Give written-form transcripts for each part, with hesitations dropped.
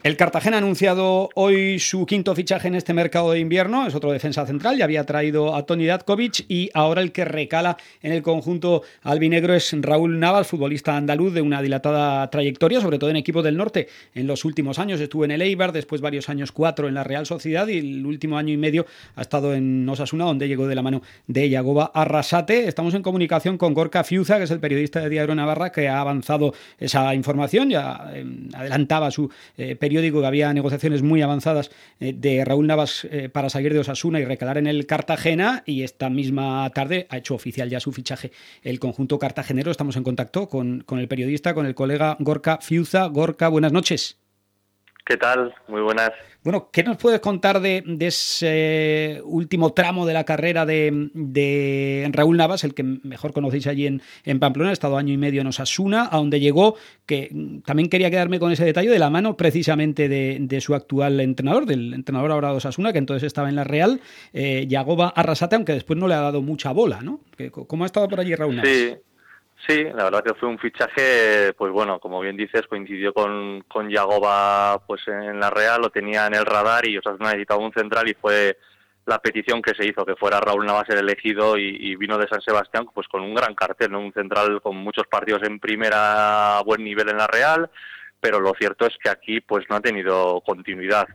El Cartagena ha anunciado hoy su quinto fichaje en este mercado de invierno, es otro defensa central, ya había traído a Toni Datkovic y ahora el que recala en el conjunto albinegro es Raúl Navas, futbolista andaluz de una dilatada trayectoria, sobre todo en equipos del norte. En los últimos años estuvo en el Eibar, después varios años, 4 en la Real Sociedad y el último año y medio ha estado en Osasuna, donde llegó de la mano de Yagoba Arrasate. Estamos en comunicación con Gorka Fiuza, que es el periodista de Diario Navarra, que ha avanzado esa información, ya adelantaba su periódico que había negociaciones muy avanzadas de Raúl Navas para salir de Osasuna y recalar en el Cartagena, y esta misma tarde ha hecho oficial ya su fichaje el conjunto cartagenero. Estamos en contacto con el periodista, con el colega Gorka Fiuza. Gorka, buenas noches. ¿Qué tal? Muy buenas. Bueno, ¿qué nos puedes contar de ese último tramo de la carrera de Raúl Navas, el que mejor conocéis allí en Pamplona? Ha estado año y medio en Osasuna, a donde llegó, que también quería quedarme con ese detalle, de la mano precisamente de su actual entrenador, del entrenador ahora de Osasuna, que entonces estaba en la Real, Yagoba Arrasate, aunque después no le ha dado mucha bola, ¿no? ¿Cómo ha estado por allí Raúl Navas? Sí, la verdad que fue un fichaje, pues bueno, como bien dices, coincidió con Yagoba pues en la Real, lo tenía en el radar y Osasuna necesitaba un central y fue la petición que se hizo, que fuera Raúl Navas el elegido, y vino de San Sebastián pues con un gran cartel, ¿no? Un central con muchos partidos en primera a buen nivel en la Real, pero lo cierto es que aquí pues no ha tenido continuidad.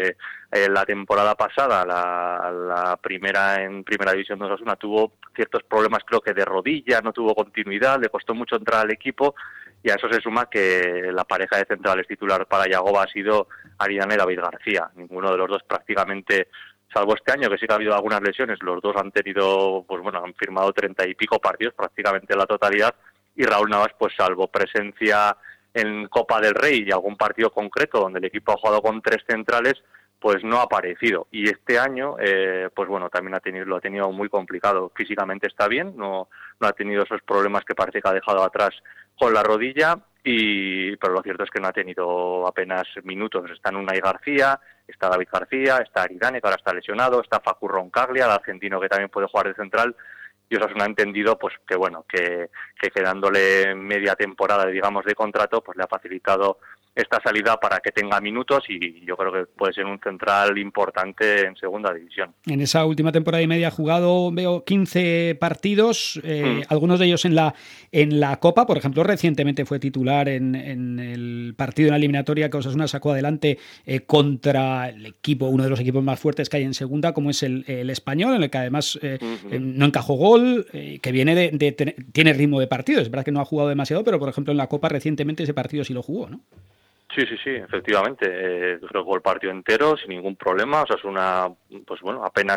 La temporada pasada, la primera en primera división de Osasuna, tuvo ciertos problemas, creo que de rodilla, no tuvo continuidad, le costó mucho entrar al equipo, y a eso se suma que la pareja de centrales titular para Yagoba ha sido Aridane y David García. Ninguno de los dos prácticamente, salvo este año que sí que ha habido algunas lesiones, los dos han tenido, pues bueno, han firmado 30 y pico partidos, prácticamente la totalidad, y Raúl Navas, pues salvo presencia en Copa del Rey y algún partido concreto donde el equipo ha jugado con 3 centrales, pues no ha aparecido. Y este año, pues bueno, también lo ha tenido muy complicado. Físicamente está bien, no ha tenido esos problemas que parece que ha dejado atrás con la rodilla, pero lo cierto es que no ha tenido apenas minutos. Están Unai García, está David García, está Aridane, que ahora está lesionado, está Facu Roncaglia, el argentino, que también puede jugar de central. Y Osasuna ha entendido pues que bueno, que quedándole media temporada, digamos, de contrato, pues le ha facilitado esta salida para que tenga minutos, y yo creo que puede ser un central importante en segunda división. En esa última temporada y media ha jugado, veo, 15 partidos, algunos de ellos en la Copa. Por ejemplo, recientemente fue titular en el partido en la eliminatoria que Osasuna sacó adelante contra el equipo, uno de los equipos más fuertes que hay en segunda, como es el Español, en el que además no encajó gol, que viene tiene ritmo de partido. Es verdad que no ha jugado demasiado, pero por ejemplo en la Copa recientemente ese partido sí lo jugó, ¿no? Sí, efectivamente. Creo que jugó el partido entero sin ningún problema. O sea, pues bueno, apenas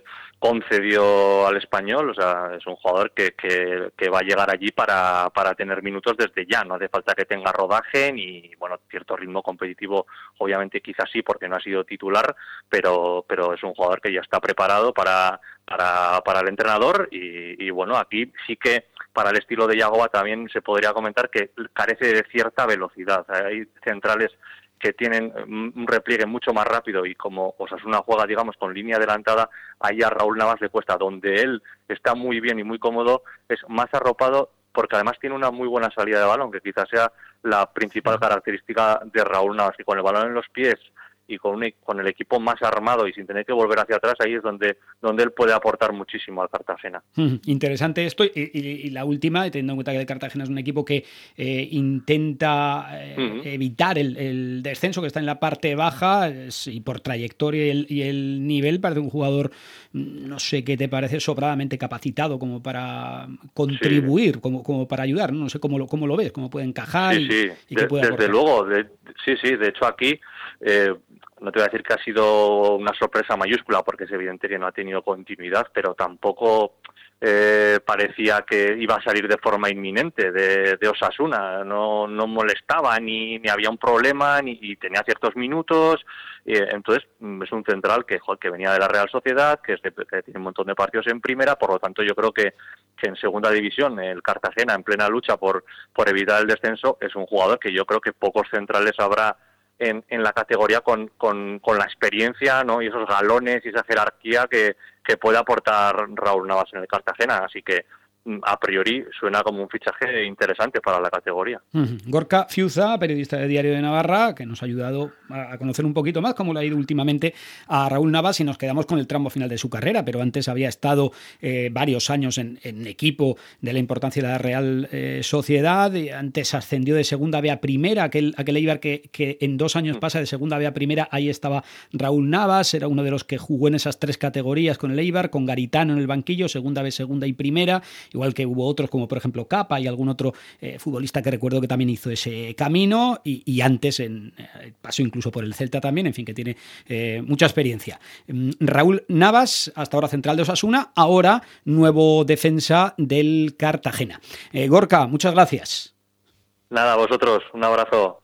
concedió al Español. O sea, es un jugador que va a llegar allí para tener minutos desde ya. No hace falta que tenga rodaje ni, bueno, cierto ritmo competitivo. Obviamente quizás sí, porque no ha sido titular, pero es un jugador que ya está preparado para el entrenador, y bueno, aquí sí que para el estilo de Yagoba también se podría comentar que carece de cierta velocidad. Hay centrales que tienen un repliegue mucho más rápido, y como Osasuna juega, digamos, con línea adelantada, ahí a Raúl Navas le cuesta. Donde él está muy bien y muy cómodo es más arropado, porque además tiene una muy buena salida de balón, que quizás sea la principal característica de Raúl Navas, y con el balón en los pies y con el equipo más armado y sin tener que volver hacia atrás, ahí es donde él puede aportar muchísimo al Cartagena. Interesante esto, y la última, teniendo en cuenta que el Cartagena es un equipo que intenta evitar el descenso, que está en la parte baja, y por trayectoria y el nivel parece un jugador, no sé qué te parece, sobradamente capacitado como para contribuir, como para ayudar, ¿no? No sé cómo lo ves, cómo puede encajar y qué puede aportar. Desde luego, de hecho aquí no te voy a decir que ha sido una sorpresa mayúscula, porque es evidente que no ha tenido continuidad, pero tampoco parecía que iba a salir de forma inminente de Osasuna. No molestaba, ni había un problema, ni tenía ciertos minutos. Entonces es un central que venía de la Real Sociedad, que tiene un montón de partidos en primera. Por lo tanto, yo creo que en segunda división el Cartagena, en plena lucha por evitar el descenso, es un jugador que yo creo que pocos centrales habrá en la categoría con la experiencia, ¿no? Y esos galones y esa jerarquía que puede aportar Raúl Navas en el Cartagena. Así que a priori suena como un fichaje interesante para la categoría. Gorka Fiuza, periodista de Diario de Navarra, que nos ha ayudado a conocer un poquito más cómo le ha ido últimamente a Raúl Navas, y nos quedamos con el tramo final de su carrera, pero antes había estado varios años en equipo de la importancia de la Real Sociedad, y antes ascendió de segunda B a primera, aquel Eibar que en 2 años pasa de segunda B a primera. Ahí estaba Raúl Navas, era uno de los que jugó en esas 3 categorías con el Eibar, con Garitano en el banquillo, segunda B, segunda y primera, igual que hubo otros como por ejemplo Capa y algún otro futbolista que recuerdo que también hizo ese camino, y antes pasó incluso por el Celta también, en fin, que tiene mucha experiencia. Raúl Navas, hasta ahora central de Osasuna, ahora nuevo defensa del Cartagena. Gorka, muchas gracias. Nada, vosotros, un abrazo.